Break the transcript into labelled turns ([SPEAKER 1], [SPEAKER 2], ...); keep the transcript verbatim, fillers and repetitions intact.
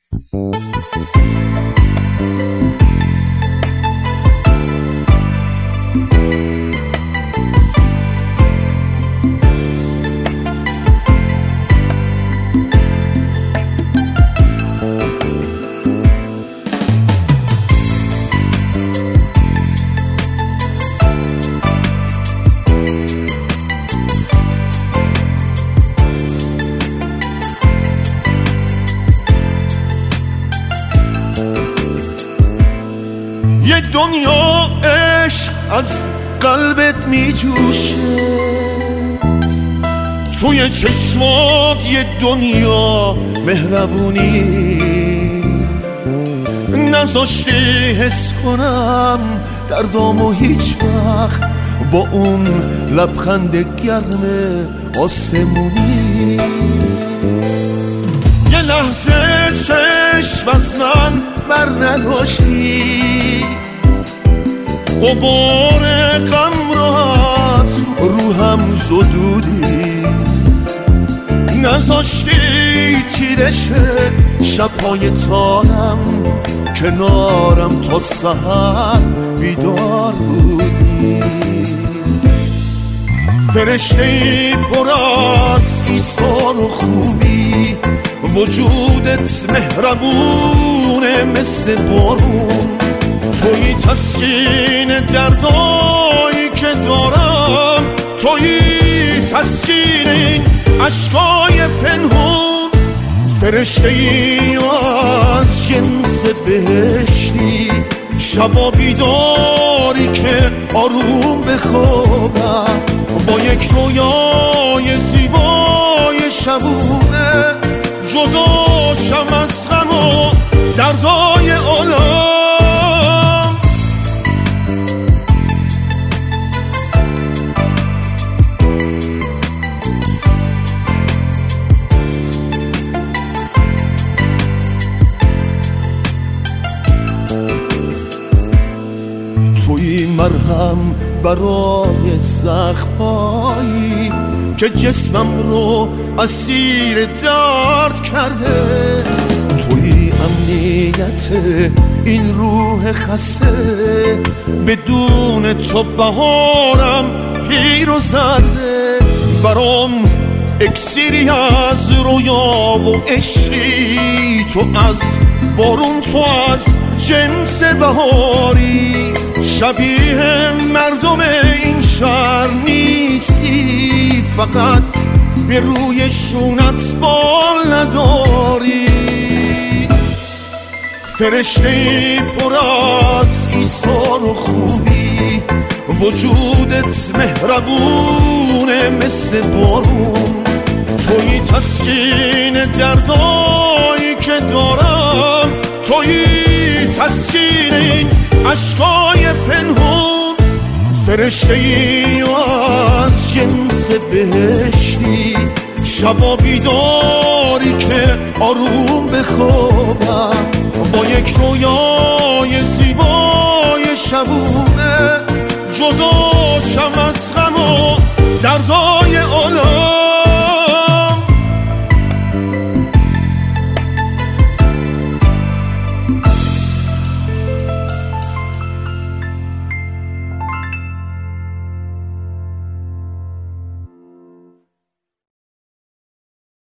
[SPEAKER 1] یه دنیا عشق از قلبت می جوشه، توی چشمات یه دنیا مهربونی، نذاشتی حس کنم دردامو هیچ وقت با اون لبخند گرم آسمونی. یه لحظه چشم از من بر نداشتی، غبار غم را از روحم زدودی، نذاشتی تیرش شبهای تارم کنارم تا سحر بیدار بودی. فرشته‌ای پر از ایثار و خوبی، وجودت مهربونه مثل بارون، توی تسکین دردایی که دارم، توی تسکین این عشقای پنهون. فرشته‌ای از جنس بهشتی، شبا بیداری که آروم بخوابم با یک رویای زیبای شبونه، جداشم از غم و دردای عالم. توی مرهم برای زخمایی که جسمم رو اسیر درد کرده، توی امنیت این روح خسته، بدون تو بهارم پیر و زرده. برام اکسیری از رویا و عشقی، تو از بارون، تو از جنس بهاری، شبیه مردم این شهر نیستی، فقط به روی شونت بال نداری. فرشته‌ای پر از ایثار و خوبی، وجودت مهربونه مثل بارون، توی تسکین دردایی که دارم، توی تسکین این عشقای پنهون. فرشته‌ای از جنس بهشتی، شبا بیدار